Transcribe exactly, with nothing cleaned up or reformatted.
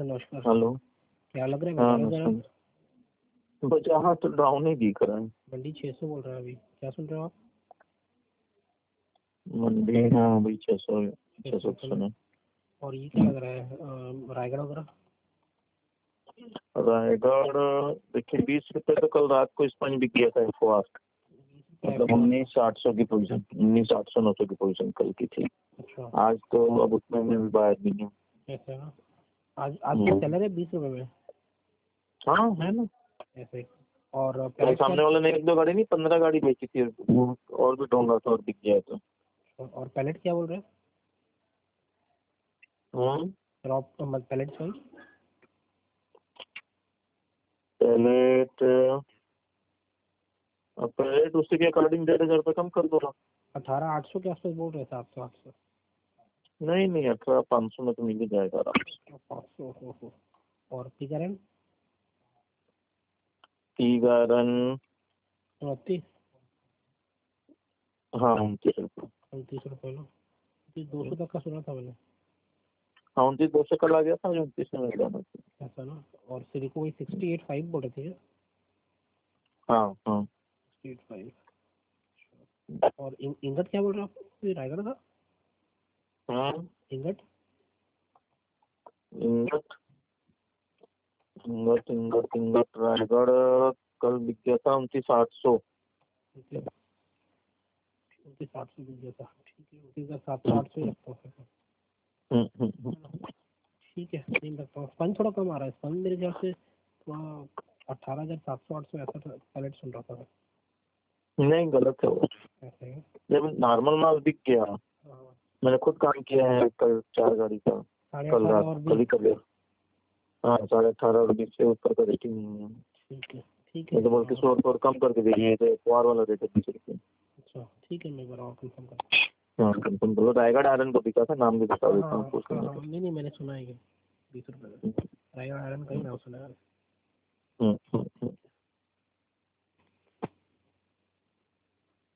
नमस्कार। हेलो। क्या लग रहा है हाँ बताओ जरा। नमस्कार। बस यहाँ तो डाउन ही दिख रहा है। मंडी छह सौ बोल रहा है अभी, क्या सुन रहे हो आप? मंडी हाँ भाई छः सौ छः सौ छह सौ सुना। और ये क्या लग रहा है अ, रायगढ़ वगैरह? रायगढ़ देखिए बीस रुपए तो कल रात को स्पंज भी किया था एफ ओ आर, मतलब उन्नीस आठ सौ की पोजीशन, उन्नीस आठ सौ नौ सौ की पोजीशन कल की थी। अच्छा आज तो अब उतने में भी बाहर नहीं है। ऐसा है ना। आज आज क्या चल रहा है बीस रुपए में? हाँ है ना। ऐसे और कल पैलेट सामने वाले ने एक दो गाड़ी नहीं पंद्रह गाड़ी बेची थी, वो और भी ढूंढा था और दिख गया तो। क्या और पैलेट क्या बोल रहे हैं? हाँ रॉप पैलेट सॉरी पैलेट पैलेट उसी के अकॉर्डिंग डेढ़ हजार रुपये कम कर दो ना। अठारह आठ सौ के आसपास बोल रहे थे आप तो। आठ सौ नहीं नहीं अठारह पाँच सौ में तो मिल ही जाएगा आराम से। पाँच सौ हो हो और टीकरन टी गार्डन उनतीस हाँ उनतीस रुपये। उनतीस रुपये लो। दो सौ तक का सुना था मैंने। हाँ उनतीस दो सौ कल आ गया था, उनतीस में मिल जाना चाहिए। ऐसा ना। और सिलिको वही सिक्सटी एट फाइव बोल रहे थे। हाँ हाँ। सिक्सटी एट फाइव और इं, इंगट क्या बोल रहे हो आप? ये रायगढ़ का हाँ ingot ingot ingot ingot ingot Raigarh कल बिक गया था उनतीस आठ सौ। उनतीस आठ सौ बिक गया था। ठीक है उनतीस का सात सौ आठ सौ ही रखता हूँ फिर। हम्म हम्म हम्म। ठीक है नहीं रखता हूँ। स्पंज थोड़ा कम आ रहा है। स्पंज मेरे ख्याल से अट्ठारह हजार सात सौ आठ सौ ऐसा पैलेट सुन रहा था मैं। नहीं गलत है वो। ऐसा है। जब नॉर्मल माल बिक गया, हाँ, मैंने खुद काम किया है कल चार गाड़ी का। साढ़े कल अठारह रात और कल ही बीस। कर लिया। हाँ साढ़े अठारह और बीस से ऊपर का रेटिंग नहीं है। ठीक है ठीक मैं है। तो बोल के सौ रुपये और कम करके दीजिए, तो एफ वाला रेट है बीस रुपये। अच्छा ठीक है मैं एक बार और कंफर्म कर। हाँ कंफर्म करो। रायगढ़ आयरन को बिका था, नाम भी बता हाँ देता हूँ हाँ पूछ हाँ लेंगे हाँ तो। नहीं नहीं मैंने सुना है कि बीस रुपये में रायगढ़ आयरन का ही नाम सुना है। हम्म हम्म हम्म।